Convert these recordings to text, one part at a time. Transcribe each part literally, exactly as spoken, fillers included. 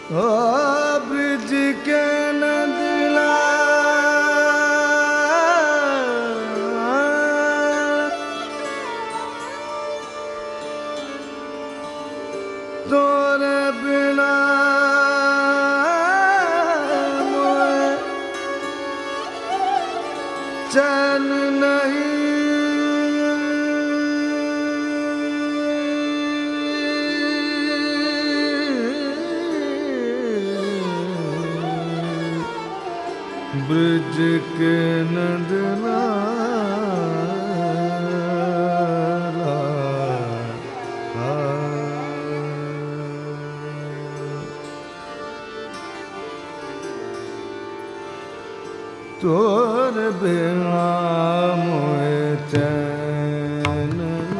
ओ bridge के नदला तोरे बिना मोए चैन नहीं। ब्रिज के नदला तोर बिना मोए चैन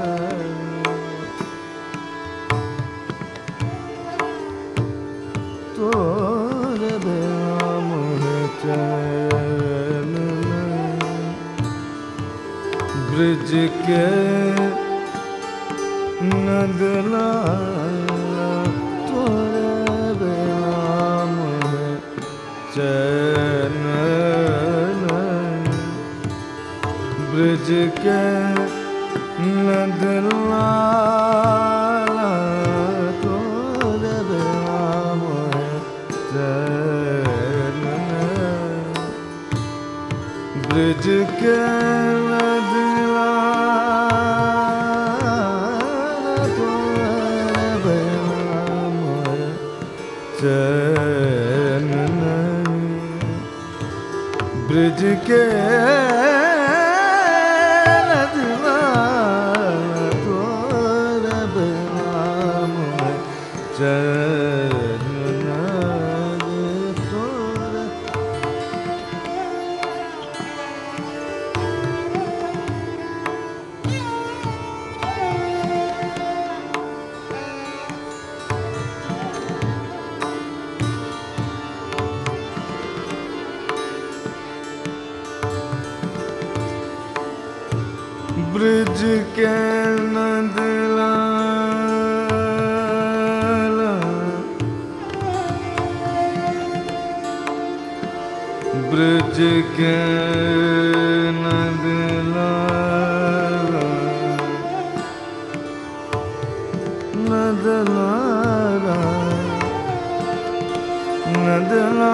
तोर बिना मोए चैन ब्रिज के नदला तोर बिना मोए चैन ब्रिज के नदला तोरे बिना मोए चैन ब्रिज के नदला तोरे बिना मोए चैन ब्रिज के ब्रिज के नदला ब्रिज के नदला नदला नदला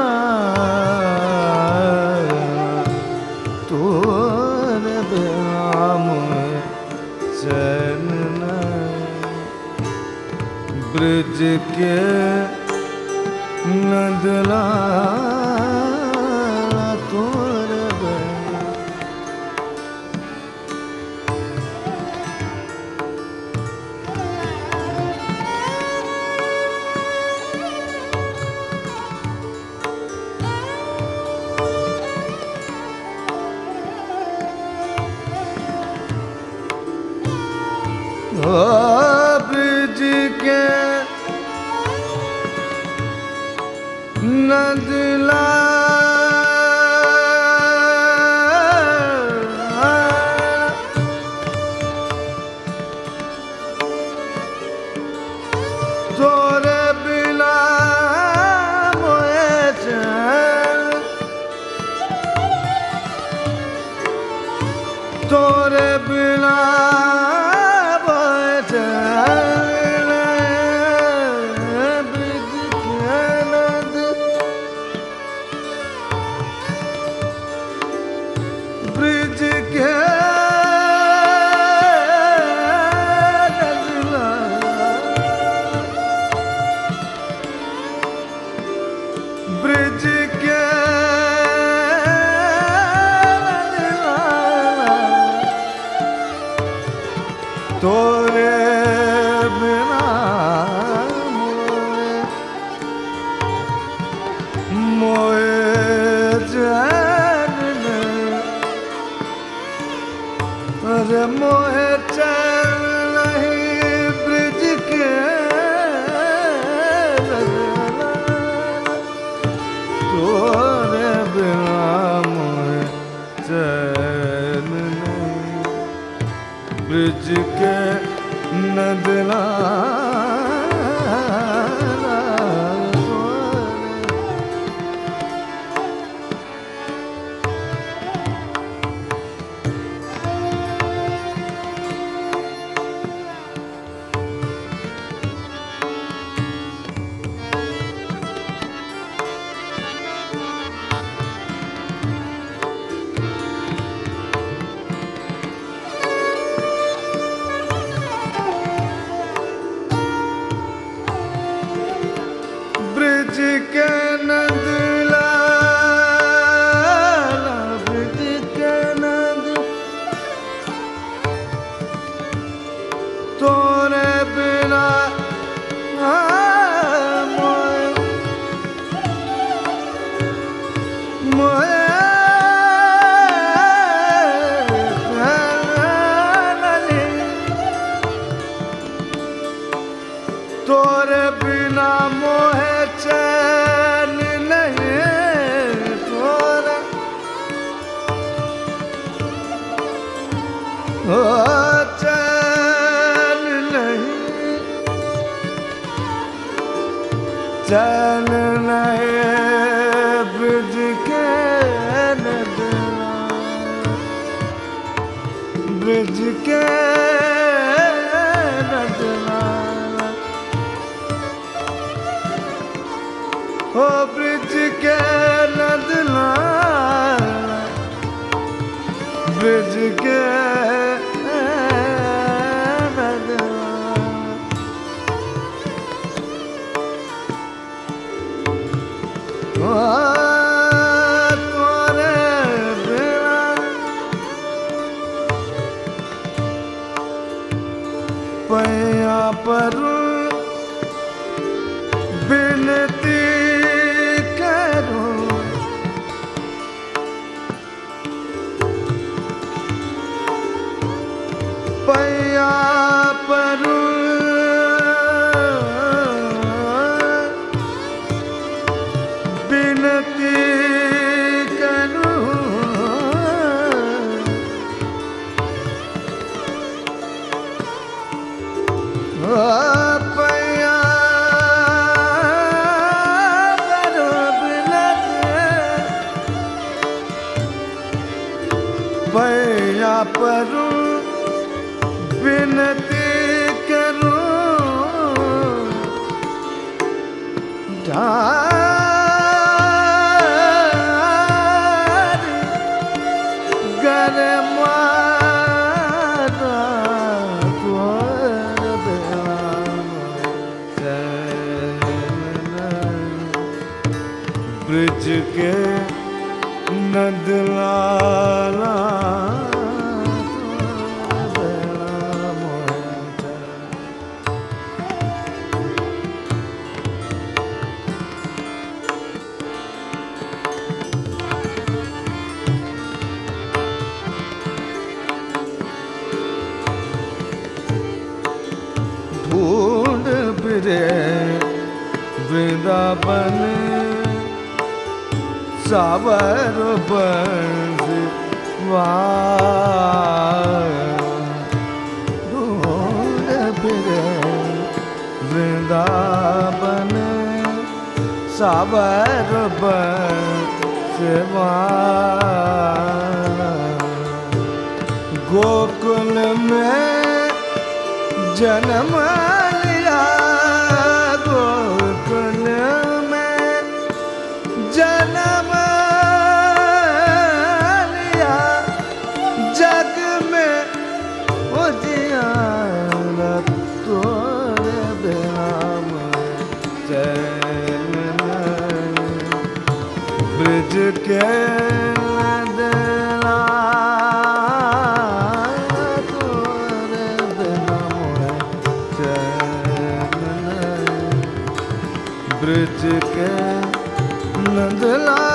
तोरे बिना मोए चैन ब्रिज के नदला तोरे बिना ओ ब्रिज के नदला तोरे बिना मोए चैन तोरे बिना ब्रिज के नदला ब्रिज के नदला तोरे बिना मोए मोए चैन अरे मोहे चैन नहीं ब्रिज के नदला तोरे बिना मोहे चैन नहीं ब्रिज के नदला हो चैन नहीं, चैन नहीं ब्रिज के नदला, ब्रिज के नदला, हो ब्रिज के नदला, ब्रिज के पैया पर बिनती करूं, पैया पर बिनती करूं, पैया पर बिनती, पैया पर बिनती करूं, ढारी गर मारा तोर ब्रिज के नदलाला ढूंढ फिरे वृंदावन सावर बंसवार, ढूंढ फिरे वृंदावन सावर बंसवार, गोकुल में जन्म लिया, गोकुल में जन्म लिया, जग में उजियारा तोरे बिना चैन नहीं, ब्रिज के नदला ब्रिज के नदला